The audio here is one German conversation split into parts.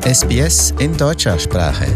SBS in deutscher Sprache.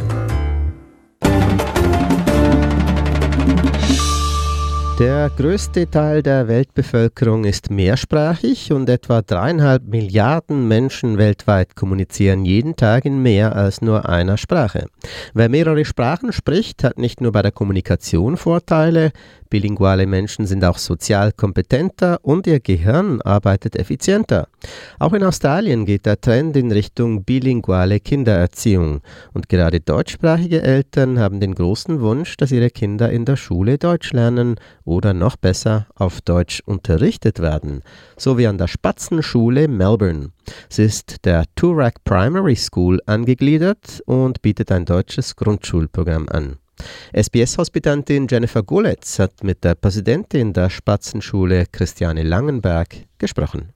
Der größte Teil der Weltbevölkerung ist mehrsprachig und etwa 3,5 Milliarden Menschen weltweit kommunizieren jeden Tag in mehr als nur einer Sprache. Wer mehrere Sprachen spricht, hat nicht nur bei der Kommunikation Vorteile, bilinguale Menschen sind auch sozial kompetenter und ihr Gehirn arbeitet effizienter. Auch in Australien geht der Trend in Richtung bilinguale Kindererziehung und gerade deutschsprachige Eltern haben den großen Wunsch, dass ihre Kinder in der Schule Deutsch lernen oder noch besser auf Deutsch unterrichtet werden, so wie an der Spatzenschule Melbourne. Sie ist der Toorak Primary School angegliedert und bietet ein deutsches Grundschulprogramm an. SBS-Hospitantin Jennifer Goletz hat mit der Präsidentin der Spatzenschule Christiane Langenberg gesprochen.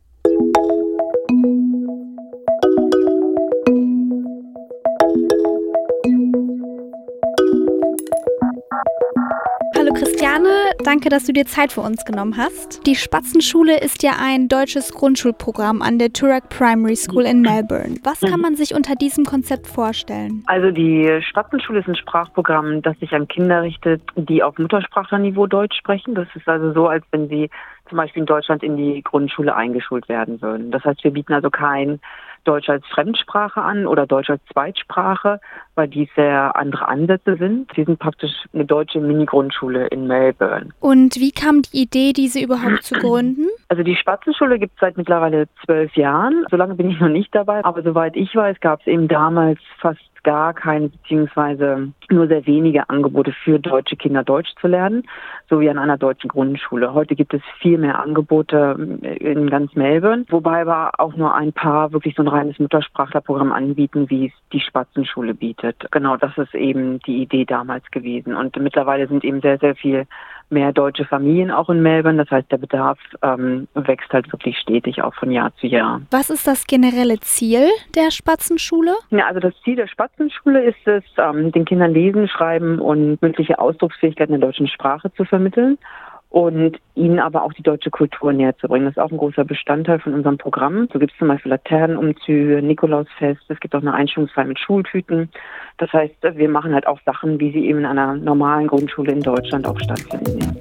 Hallo Christiane, danke, dass du dir Zeit für uns genommen hast. Die Spatzenschule ist ja ein deutsches Grundschulprogramm an der Toorak Primary School in Melbourne. Was kann man sich unter diesem Konzept vorstellen? Also die Spatzenschule ist ein Sprachprogramm, das sich an Kinder richtet, die auf Muttersprachlerniveau Deutsch sprechen. Das ist also so, als wenn sie zum Beispiel in Deutschland in die Grundschule eingeschult werden würden. Das heißt, wir bieten also kein Deutsch als Fremdsprache an oder Deutsch als Zweitsprache, weil dies sehr andere Ansätze sind. Wir sind praktisch eine deutsche Mini-Grundschule in Melbourne. Und wie kam die Idee, diese überhaupt zu gründen? Also die Spatzenschule gibt es seit mittlerweile 12 Jahren. So lange bin ich noch nicht dabei. Aber soweit ich weiß, gab es eben damals fast gar keine, beziehungsweise nur sehr wenige Angebote für deutsche Kinder Deutsch zu lernen, so wie an einer deutschen Grundschule. Heute gibt es viel mehr Angebote in ganz Melbourne, wobei wir auch nur ein paar wirklich so ein reines Muttersprachlerprogramm anbieten, wie es die Spatzenschule bietet. Genau, das ist eben die Idee damals gewesen. Und mittlerweile sind eben sehr, sehr viel mehr deutsche Familien auch in Melbourne. Das heißt, der Bedarf wächst halt wirklich stetig, auch von Jahr zu Jahr. Was ist das generelle Ziel der Spatzenschule? Ja, also das Ziel der Spatzenschule ist es, den Kindern Lesen, Schreiben und mündliche Ausdrucksfähigkeit in der deutschen Sprache zu vermitteln und ihnen aber auch die deutsche Kultur näher zu bringen. Das ist auch ein großer Bestandteil von unserem Programm. So gibt es zum Beispiel Laternenumzüge, Nikolausfest, es gibt auch eine Einschulungsfeier mit Schultüten. Das heißt, wir machen halt auch Sachen, wie sie eben in einer normalen Grundschule in Deutschland auch stattfinden.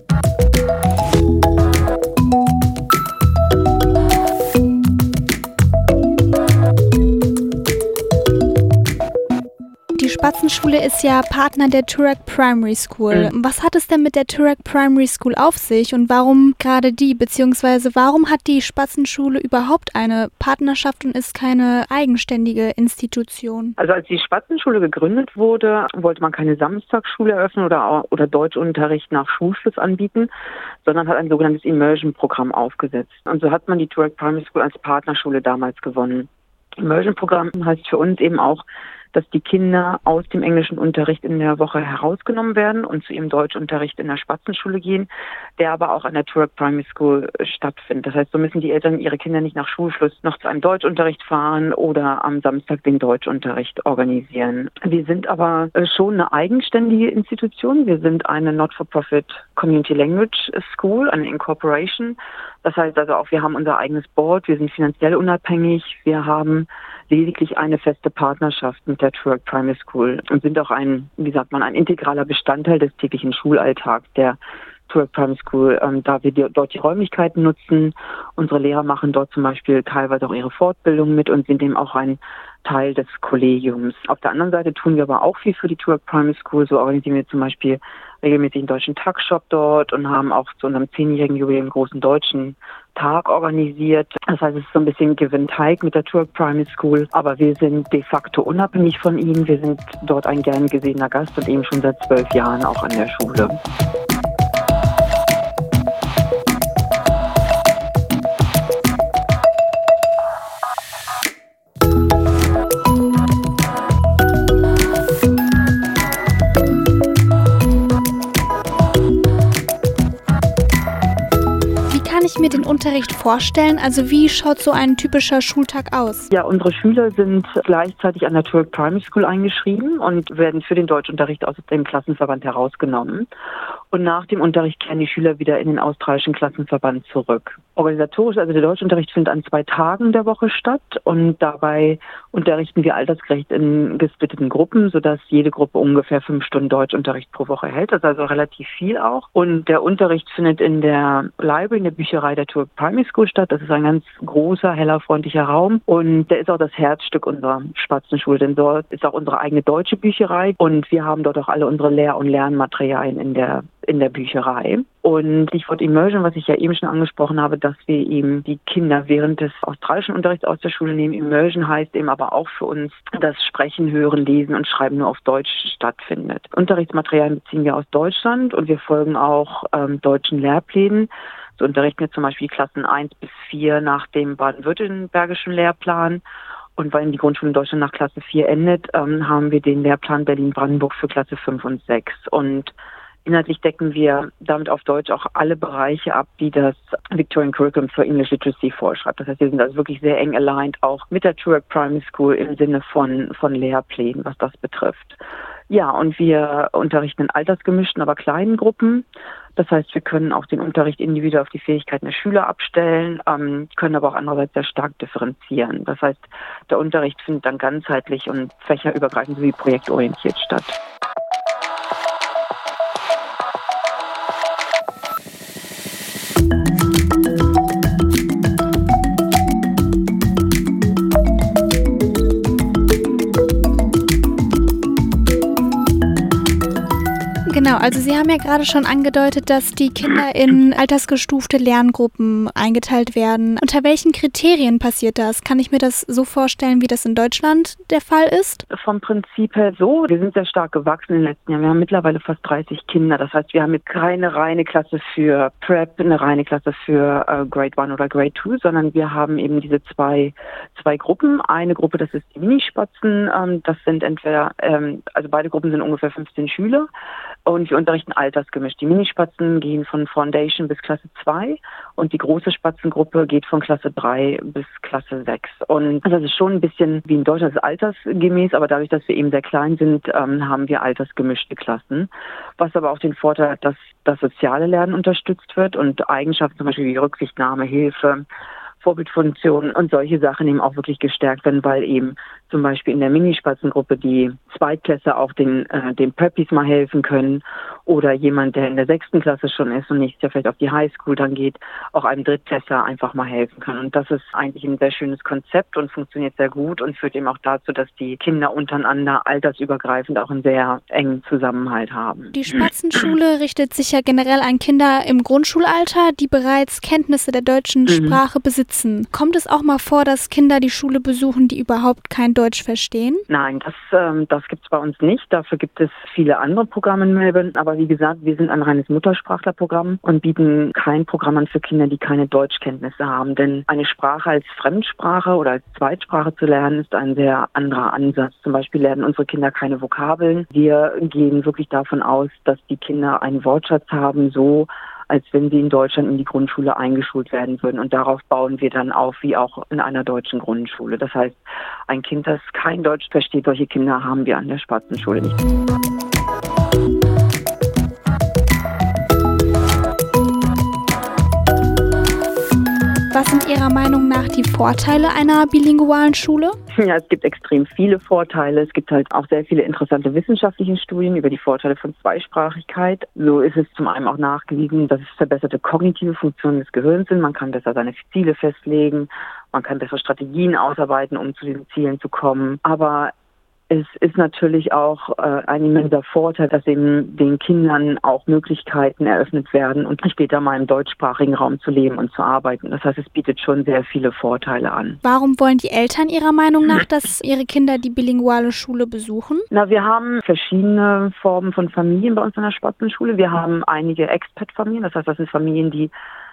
Die Spatzenschule ist ja Partner der Toorak Primary School. Was hat es denn mit der Toorak Primary School auf sich und warum gerade die, beziehungsweise warum hat die Spatzenschule überhaupt eine Partnerschaft und ist keine eigenständige Institution? Also als die Spatzenschule gegründet wurde, wollte man keine Samstagsschule eröffnen oder Deutschunterricht nach Schulschluss anbieten, sondern hat ein sogenanntes Immersion-Programm aufgesetzt. Und so hat man die Toorak Primary School als Partnerschule damals gewonnen. Immersion-Programm heißt für uns eben auch, dass die Kinder aus dem englischen Unterricht in der Woche herausgenommen werden und zu ihrem Deutschunterricht in der Spatzenschule gehen, der aber auch an der Toorak Primary School stattfindet. Das heißt, so müssen die Eltern ihre Kinder nicht nach Schulschluss noch zu einem Deutschunterricht fahren oder am Samstag den Deutschunterricht organisieren. Wir sind aber schon eine eigenständige Institution. Wir sind eine Not-for-Profit Community Language School, eine Incorporation. Das heißt also auch, wir haben unser eigenes Board, wir sind finanziell unabhängig, wir haben lediglich eine feste Partnerschaft mit der Toorak Primary School und sind auch ein integraler Bestandteil des täglichen Schulalltags der Toorak Primary School, da wir dort die Räumlichkeiten nutzen. Unsere Lehrer machen dort zum Beispiel teilweise auch ihre Fortbildung mit und sind eben auch ein Teil des Kollegiums. Auf der anderen Seite tun wir aber auch viel für die Toorak Primary School. So organisieren wir zum Beispiel regelmäßig einen deutschen Tagshop dort und haben auch zu unserem 10-jährigen Jubiläum einen großen deutschen Tag organisiert. Das heißt, es ist so ein bisschen Give and Take mit der Toorak Primary School, aber wir sind de facto unabhängig von ihnen. Wir sind dort ein gern gesehener Gast und eben schon seit 12 Jahren auch an der Schule. Kann ich mir den Unterricht vorstellen? Also wie schaut so ein typischer Schultag aus? Ja, unsere Schüler sind gleichzeitig an der Toorak Primary School eingeschrieben und werden für den Deutschunterricht aus dem Klassenverband herausgenommen. Und nach dem Unterricht kehren die Schüler wieder in den australischen Klassenverband zurück. Organisatorisch, also der Deutschunterricht findet an 2 Tagen der Woche statt und dabei unterrichten wir altersgerecht in gesplitteten Gruppen, sodass jede Gruppe ungefähr 5 Stunden Deutschunterricht pro Woche hält. Das ist also relativ viel auch. Und der Unterricht findet in der Library, in der Bücherei der Turek Primary School statt. Das ist ein ganz großer, heller, freundlicher Raum und der ist auch das Herzstück unserer Spatzenschule, denn dort ist auch unsere eigene deutsche Bücherei und wir haben dort auch alle unsere Lehr- und Lernmaterialien in der Bücherei. Und Stichwort Immersion, was ich ja eben schon angesprochen habe, dass wir eben die Kinder während des australischen Unterrichts aus der Schule nehmen. Immersion heißt eben aber auch für uns, dass Sprechen, Hören, Lesen und Schreiben nur auf Deutsch stattfindet. Unterrichtsmaterialien beziehen wir aus Deutschland und wir folgen auch deutschen Lehrplänen. So unterrichten wir zum Beispiel Klassen 1 bis 4 nach dem baden-württembergischen Lehrplan. Und weil die Grundschule in Deutschland nach Klasse 4 endet, haben wir den Lehrplan Berlin-Brandenburg für Klasse 5 und 6. Und inhaltlich decken wir damit auf Deutsch auch alle Bereiche ab, die das Victorian Curriculum for English Literacy vorschreibt. Das heißt, wir sind also wirklich sehr eng aligned, auch mit der Turek Primary School im Sinne von Lehrplänen, was das betrifft. Ja, und wir unterrichten in altersgemischten, aber kleinen Gruppen. Das heißt, wir können auch den Unterricht individuell auf die Fähigkeiten der Schüler abstellen, können aber auch andererseits sehr stark differenzieren. Das heißt, der Unterricht findet dann ganzheitlich und fächerübergreifend sowie projektorientiert statt. Genau, also Sie haben ja gerade schon angedeutet, dass die Kinder in altersgestufte Lerngruppen eingeteilt werden. Unter welchen Kriterien passiert das? Kann ich mir das so vorstellen, wie das in Deutschland der Fall ist? Vom Prinzip her so. Wir sind sehr stark gewachsen in den letzten Jahren. Wir haben mittlerweile fast 30 Kinder. Das heißt, wir haben jetzt keine reine Klasse für Prep, eine reine Klasse für Grade 1 oder Grade 2, sondern wir haben eben diese zwei Gruppen. Eine Gruppe, das ist die Minispatzen. Das sind entweder, also beide Gruppen sind ungefähr 15 Schüler. Und wir unterrichten altersgemischt. Die Minispatzen gehen von Foundation bis Klasse 2 und die große Spatzengruppe geht von Klasse 3 bis Klasse 6. Und das ist schon ein bisschen wie in Deutschland, das ist altersgemäß, aber dadurch, dass wir eben sehr klein sind, haben wir altersgemischte Klassen. Was aber auch den Vorteil hat, dass das soziale Lernen unterstützt wird und Eigenschaften zum Beispiel wie Rücksichtnahme, Hilfe, Vorbildfunktionen und solche Sachen eben auch wirklich gestärkt werden, weil eben zum Beispiel in der Minispatzengruppe die Zweitklässler auch den Preppies mal helfen können oder jemand, der in der 6. Klasse schon ist und nächstes Jahr vielleicht auf die Highschool dann geht, auch einem Drittklässler einfach mal helfen kann. Und das ist eigentlich ein sehr schönes Konzept und funktioniert sehr gut und führt eben auch dazu, dass die Kinder untereinander altersübergreifend auch einen sehr engen Zusammenhalt haben. Die Spatzenschule richtet sich ja generell an Kinder im Grundschulalter, die bereits Kenntnisse der deutschen Sprache besitzen. Kommt es auch mal vor, dass Kinder die Schule besuchen, die überhaupt kein Deutsch verstehen? Nein, das gibt es bei uns nicht. Dafür gibt es viele andere Programme in Melbourne. Aber wie gesagt, wir sind ein reines Muttersprachlerprogramm und bieten kein Programm an für Kinder, die keine Deutschkenntnisse haben. Denn eine Sprache als Fremdsprache oder als Zweitsprache zu lernen, ist ein sehr anderer Ansatz. Zum Beispiel lernen unsere Kinder keine Vokabeln. Wir gehen wirklich davon aus, dass die Kinder einen Wortschatz haben, so als wenn sie in Deutschland in die Grundschule eingeschult werden würden. Und darauf bauen wir dann auf, wie auch in einer deutschen Grundschule. Das heißt, ein Kind, das kein Deutsch versteht, solche Kinder haben wir an der Spatzenschule nicht. Was sind Ihrer Meinung nach die Vorteile einer bilingualen Schule? Ja, es gibt extrem viele Vorteile. Es gibt halt auch sehr viele interessante wissenschaftliche Studien über die Vorteile von Zweisprachigkeit. So ist es zum einen auch nachgewiesen, dass es verbesserte kognitive Funktionen des Gehirns sind. Man kann besser seine Ziele festlegen, man kann bessere Strategien ausarbeiten, um zu diesen Zielen zu kommen. Aber es ist natürlich auch ein immenser Vorteil, dass eben den Kindern auch Möglichkeiten eröffnet werden und später mal im deutschsprachigen Raum zu leben und zu arbeiten. Das heißt, es bietet schon sehr viele Vorteile an. Warum wollen die Eltern Ihrer Meinung nach, dass ihre Kinder die bilinguale Schule besuchen? Na, wir haben verschiedene Formen von Familien bei uns an der Spatzenschule. Wir haben einige Expat-Familien, das heißt, das sind Familien, die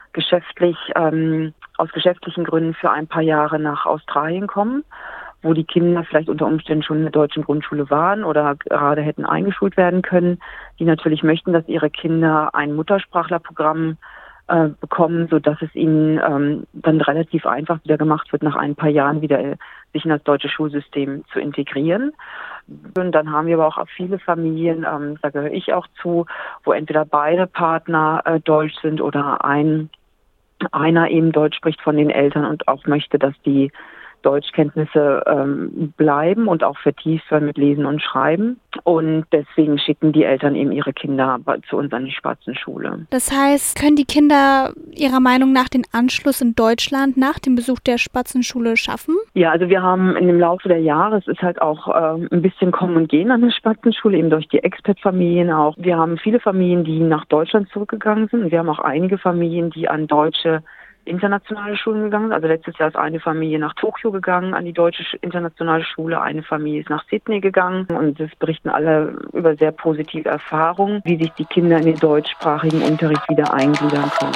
aus geschäftlichen Gründen für ein paar Jahre nach Australien kommen, wo die Kinder vielleicht unter Umständen schon in der deutschen Grundschule waren oder gerade hätten eingeschult werden können, die natürlich möchten, dass ihre Kinder ein Muttersprachlerprogramm bekommen, sodass es ihnen dann relativ einfach wieder gemacht wird, nach ein paar Jahren wieder sich in das deutsche Schulsystem zu integrieren. Und dann haben wir aber auch viele Familien, da gehöre ich auch zu, wo entweder beide Partner deutsch sind oder einer eben Deutsch spricht von den Eltern und auch möchte, dass die Deutschkenntnisse bleiben und auch vertieft werden mit Lesen und Schreiben. Und deswegen schicken die Eltern eben ihre Kinder zu uns an die Spatzenschule. Das heißt, können die Kinder Ihrer Meinung nach den Anschluss in Deutschland nach dem Besuch der Spatzenschule schaffen? Ja, also wir haben in dem Laufe der Jahre, es ist halt auch ein bisschen Kommen und Gehen an der Spatzenschule, eben durch die Expat-Familien auch. Wir haben viele Familien, die nach Deutschland zurückgegangen sind. Und wir haben auch einige Familien, die an deutsche internationale Schulen gegangen. Also letztes Jahr ist eine Familie nach Tokio gegangen, an die deutsche internationale Schule. Eine Familie ist nach Sydney gegangen. Und es berichten alle über sehr positive Erfahrungen, wie sich die Kinder in den deutschsprachigen Unterricht wieder eingliedern können.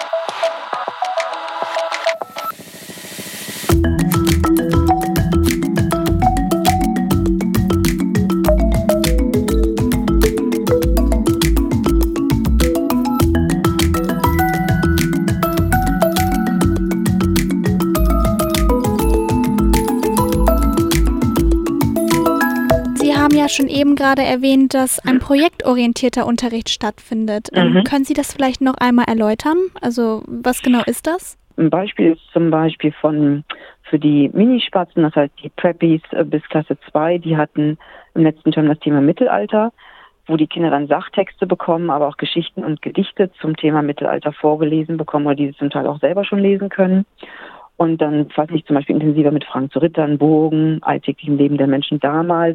Schon eben gerade erwähnt, dass ein projektorientierter Unterricht stattfindet. Können Sie das vielleicht noch einmal erläutern? Also was genau ist das? Ein Beispiel ist zum Beispiel für die Minispatzen, das heißt die Preppies bis Klasse 2, die hatten im letzten Term das Thema Mittelalter, wo die Kinder dann Sachtexte bekommen, aber auch Geschichten und Gedichte zum Thema Mittelalter vorgelesen bekommen oder die sie zum Teil auch selber schon lesen können. Und dann fasse ich zum Beispiel intensiver mit Fragen zu Rittern, Burgen, alltäglichem Leben der Menschen damals,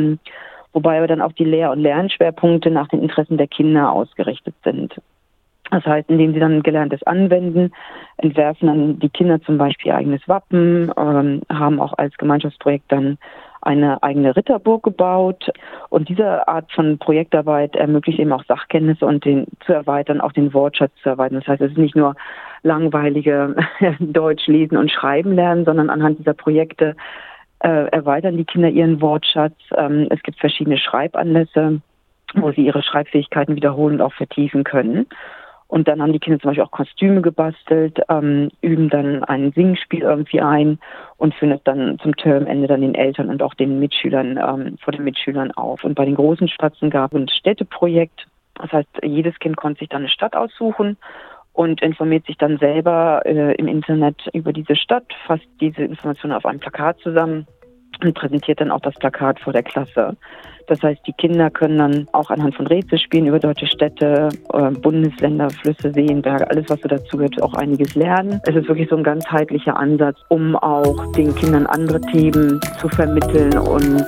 wobei aber dann auch die Lehr- und Lernschwerpunkte nach den Interessen der Kinder ausgerichtet sind. Das heißt, indem sie dann Gelerntes anwenden, entwerfen dann die Kinder zum Beispiel ihr eigenes Wappen, haben auch als Gemeinschaftsprojekt dann eine eigene Ritterburg gebaut. Und diese Art von Projektarbeit ermöglicht eben auch Sachkenntnisse und zu erweitern, auch den Wortschatz zu erweitern. Das heißt, es ist nicht nur langweilige Deutsch lesen und schreiben lernen, sondern anhand dieser Projekte erweitern die Kinder ihren Wortschatz. Es gibt verschiedene Schreibanlässe, wo sie ihre Schreibfähigkeiten wiederholen und auch vertiefen können. Und dann haben die Kinder zum Beispiel auch Kostüme gebastelt, üben dann ein Singspiel irgendwie ein und führen das dann zum Termende dann den Eltern und auch den Mitschülern, vor den Mitschülern auf. Und bei den großen Spatzen gab es ein Städteprojekt. Das heißt, jedes Kind konnte sich dann eine Stadt aussuchen und informiert sich dann selber im Internet über diese Stadt, fasst diese Informationen auf einem Plakat zusammen und präsentiert dann auch das Plakat vor der Klasse. Das heißt, die Kinder können dann auch anhand von Rätselspielen über deutsche Städte, Bundesländer, Flüsse, Seen, Berge, alles, was so dazugehört, auch einiges lernen. Es ist wirklich so ein ganzheitlicher Ansatz, um auch den Kindern andere Themen zu vermitteln und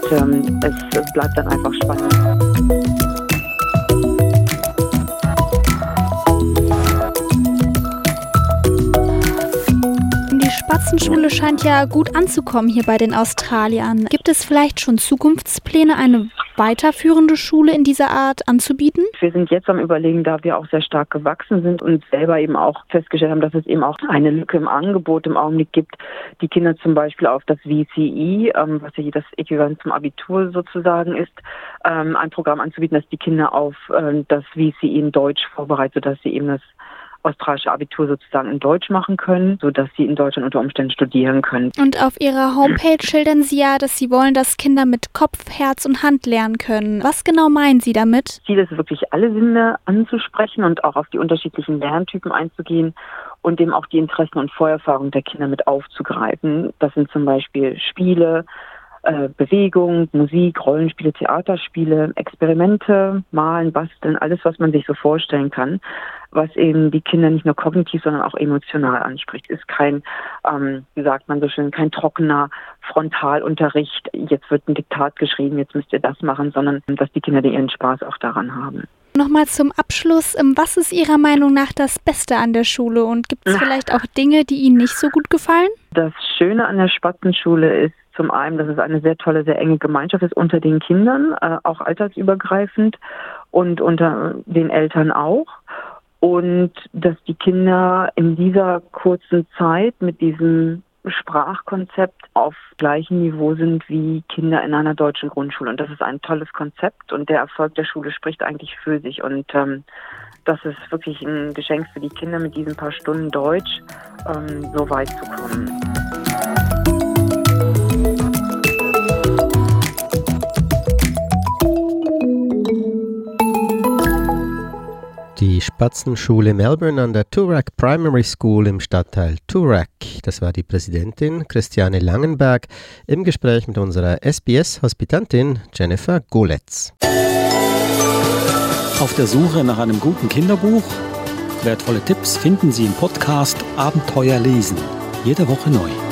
es bleibt dann einfach spannend. Die Spatzenschule scheint ja gut anzukommen hier bei den Australiern. Gibt es vielleicht schon Zukunftspläne, eine weiterführende Schule in dieser Art anzubieten? Wir sind jetzt am Überlegen, da wir auch sehr stark gewachsen sind und selber eben auch festgestellt haben, dass es eben auch eine Lücke im Angebot im Augenblick gibt, die Kinder zum Beispiel auf das VCE, was ja das Äquivalent zum Abitur sozusagen ist, ein Programm anzubieten, dass die Kinder auf das VCE in Deutsch vorbereitet, sodass sie eben das australische Abitur sozusagen in Deutsch machen können, sodass sie in Deutschland unter Umständen studieren können. Und auf Ihrer Homepage schildern Sie ja, dass Sie wollen, dass Kinder mit Kopf, Herz und Hand lernen können. Was genau meinen Sie damit? Ziel ist wirklich, alle Sinne anzusprechen und auch auf die unterschiedlichen Lerntypen einzugehen und eben auch die Interessen und Vorerfahrungen der Kinder mit aufzugreifen. Das sind zum Beispiel Spiele, Bewegung, Musik, Rollenspiele, Theaterspiele, Experimente, Malen, Basteln, alles, was man sich so vorstellen kann, was eben die Kinder nicht nur kognitiv, sondern auch emotional anspricht. Ist kein, wie sagt man so schön, kein trockener Frontalunterricht, jetzt wird ein Diktat geschrieben, jetzt müsst ihr das machen, sondern dass die Kinder ihren Spaß auch daran haben. Nochmal zum Abschluss, was ist Ihrer Meinung nach das Beste an der Schule und gibt es vielleicht auch Dinge, die Ihnen nicht so gut gefallen? Das Schöne an der Spatzenschule ist zum einen, dass es eine sehr tolle, sehr enge Gemeinschaft ist unter den Kindern, auch altersübergreifend und unter den Eltern auch. Und dass die Kinder in dieser kurzen Zeit mit diesem Sprachkonzept auf gleichem Niveau sind wie Kinder in einer deutschen Grundschule. Und das ist ein tolles Konzept und der Erfolg der Schule spricht eigentlich für sich. Und das ist wirklich ein Geschenk für die Kinder, mit diesen paar Stunden Deutsch so weit zu kommen. Spatzenschule Melbourne an der Toorak Primary School im Stadtteil Toorak. Das war die Präsidentin Christiane Langenberg im Gespräch mit unserer SBS-Hospitantin Jennifer Goletz. Auf der Suche nach einem guten Kinderbuch? Wertvolle Tipps finden Sie im Podcast Abenteuer lesen. Jede Woche neu.